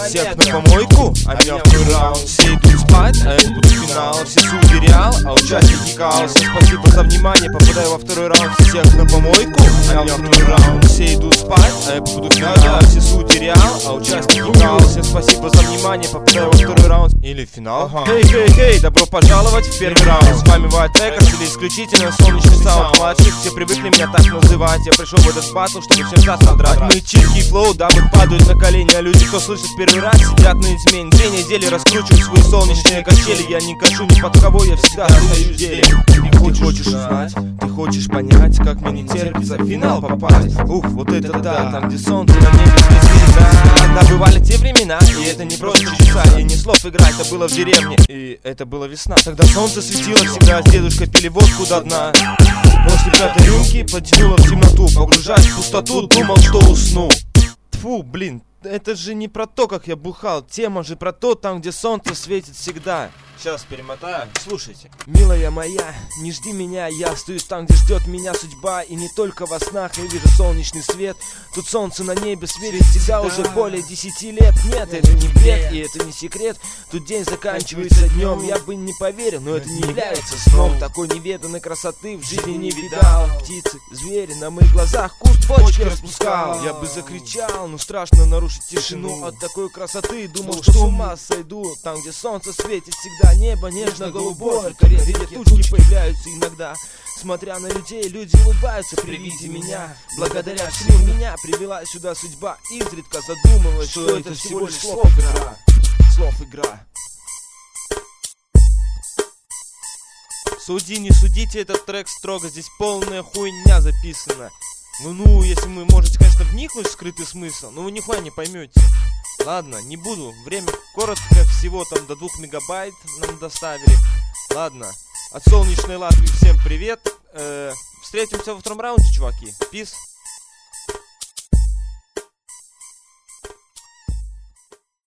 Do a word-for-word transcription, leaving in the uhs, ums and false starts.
всех на помойку, а меня второй раунд. Все идут спать, а я буду финал. Все судьи реал, а участники хаоса. Спасибо за внимание, попадаю во второй раунд. Всех на помойку, а меня второй раунд. Все идут спать, а я буду финал. Все судьи реал, а участники хаоса. Спасибо за внимание, попадаю во второй раунд. Или финал. Хей, хей, хей, добро пожаловать в первый раунд. С вами White Records или исключительно солнечный саунд младших. Все привыкли меня так называть. Я пришел в этот батл, чтобы всем даст содрать. Мы чирки и флоу, дамы падают на колени. А люди, кто слышит первый раз, сидят на измене. Две недели раскручиваю свои солнечные качели. Я не качу ни под кого, я всегда стою в деле. Ты хочешь узнать, ты хочешь понять, как мне не терпится в финал попасть. Ух, вот это да, там где солнце на небе светит. Да, да, бывали те времена, и это не просто чудеса. И не слов играть, это было в деревне, и это была весна. Тогда солнце светило всегда, с дедушкой пили водку до дна. После пятой рюмки потянуло в темноту. Погружаясь в пустоту, думал, что усну. Тьфу, блин, это же не про то, как я бухал. Тема же про то, там где солнце светит всегда. Сейчас перемотаю, слушайте. Милая моя, не жди меня, я остаюсь там, где ждет меня судьба. И не только во снах я вижу солнечный свет. Тут солнце на небе светит всегда уже более десяти лет. Нет, это не бред и это не секрет. Тут день заканчивается днем, я бы не поверил, но это не является сном. Такой неведанной красоты в жизни не видал. Птицы, звери на моих глазах куст почки распускал. Я бы закричал, но страшно нарушить тишину. От такой красоты думал, что с ума сойду. Там, где солнце светит всегда, небо нежно-голубое, редкие тучки появляются иногда. Смотря на людей, люди улыбаются при виде меня. Благодаря всему меня привела сюда судьба. Изредка задумалась, что, что это всего лишь слов игра. Слов игра. Суди, не судите, этот трек строго. Здесь полная хуйня записана. Ну-ну, если вы можете, конечно, вникнуть в скрытый смысл, но вы нихуя не поймете. Ладно, не буду. Время коротко, всего там до двух мегабайт нам доставили. Ладно, от солнечной Латвии всем привет. э, Встретимся во втором раунде, чуваки. Пис.